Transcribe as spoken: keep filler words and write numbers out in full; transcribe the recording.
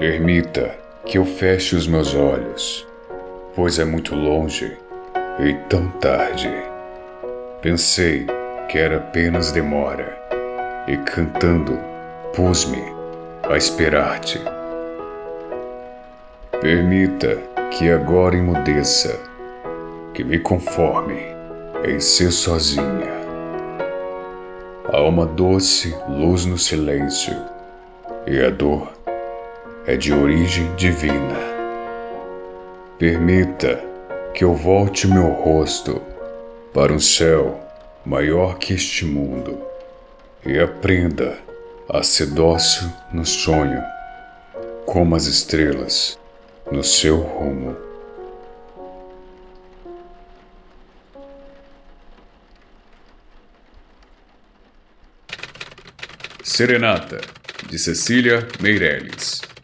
Permita que eu feche os meus olhos, pois é muito longe e tão tarde. Pensei que era apenas demora, e cantando pus-me a esperar-te. Permita que agora emudeça, que me conforme em ser sozinha. Há uma doce luz no silêncio, e a dor é de origem divina. Permita que eu volte meu rosto para um céu maior que este mundo e aprenda a ser dócil no sonho, como as estrelas no seu rumo. Serenata, de Cecília Meirelles.